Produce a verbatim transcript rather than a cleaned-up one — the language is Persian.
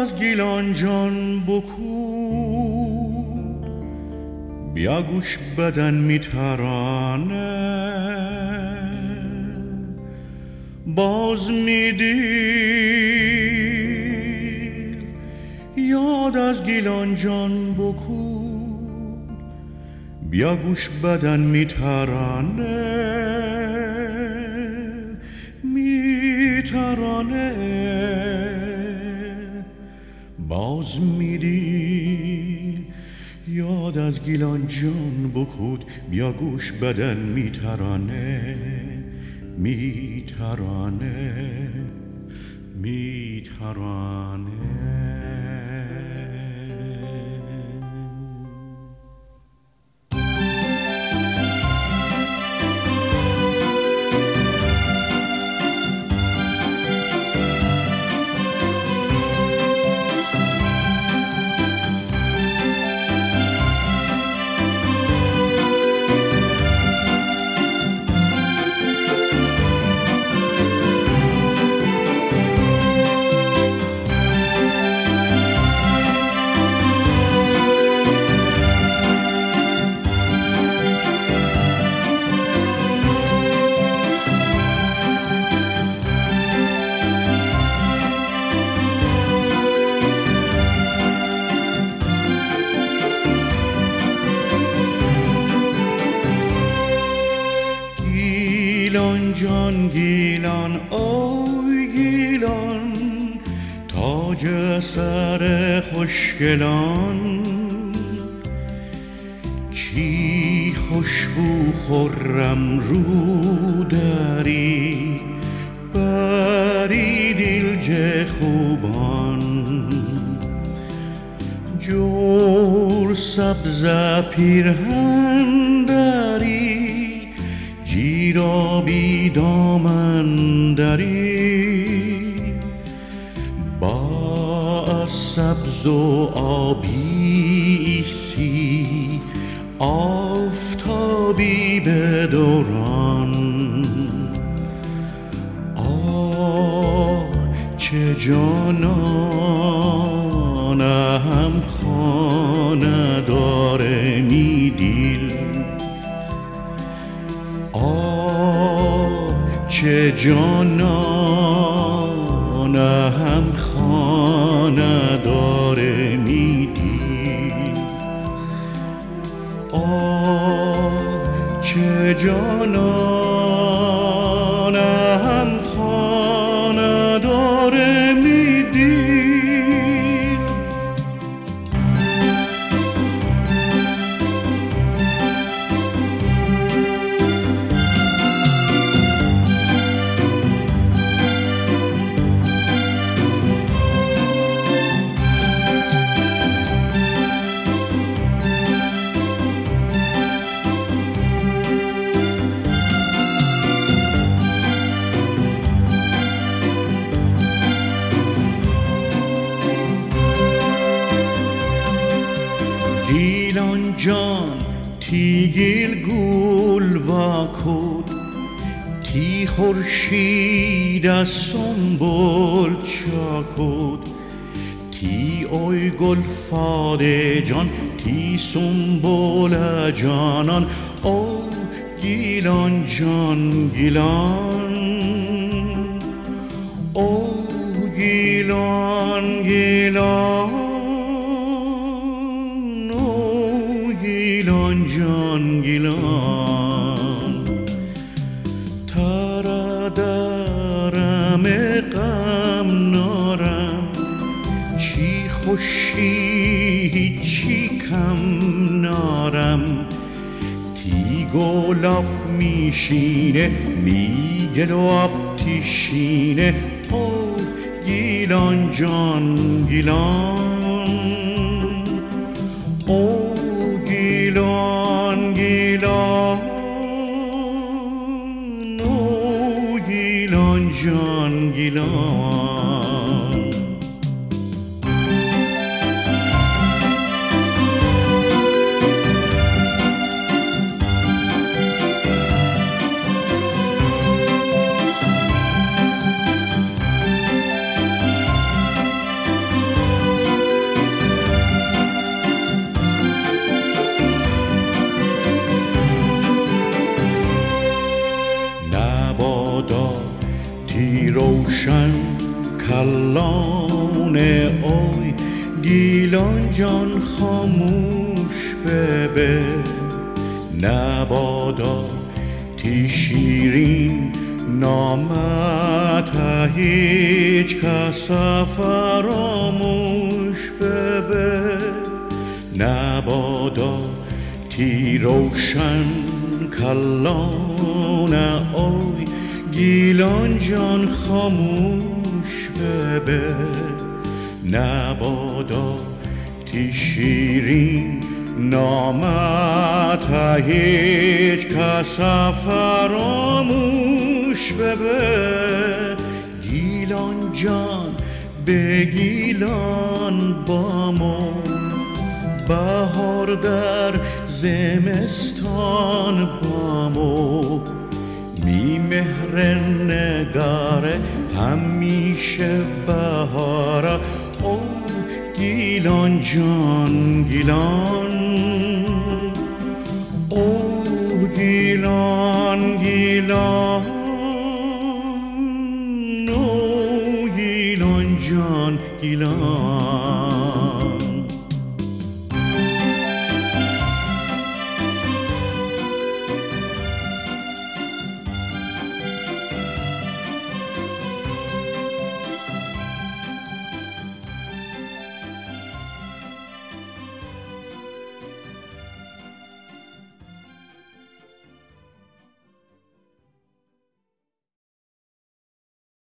از گیلان جان بکود، بیا گوش بدن میترانه. باز میدیر یاد از گیلان جان بکود، بیا گوش بدن میترانه میترانه. باز میدیر یاد از گیلان جان بکود، بیا گوش بدن میترانه میترانه میترانه. گیلان جان گیلان اوی گیلان، تاج سر خوشگلان. چی خوشبو خرم رو داری، بری دیلج خوبان. جور سبز پیرهن داری، جیرابی دامن داری. با سبز و آبی سی، آفتابی به دوران. آه چه جانانم خانه داره می دیل. آه چه جانانم خانه داره می دیل. آه چه جانانم خانه داره می دیل. گیلان جان تی گیل گول و کود، تی خورشید سنبول چاکود. تی اوی گل فاده جان، تی سنبول جانان. او گیلان جان گیلان، او گیلان گیلان. گیلان جان گیلان، تارا دارم غم نارم. چی خوشی چی کم نارم. تی گلاب میشینه میگل و آب تیشینه. او گیلان جان گیلان، او گیلان گیلان. او گیلان جان گیلان. روشن کلان اوی گیلان جان خاموش ببه نبادا تی شیرین نامت هیچ کس فراموش ببه نبادا تی روشن کلان اوی گیلان جان خاموش ببه نبادا تی شیرین نامت هیچ کس فراموش ببه گیلان جان به گیلان بامو بهار در زمستان بامو می مهر نگاره همیشه بهاره او گیلان جان گیلان او گیلان گیلان او گیلان جان گیلان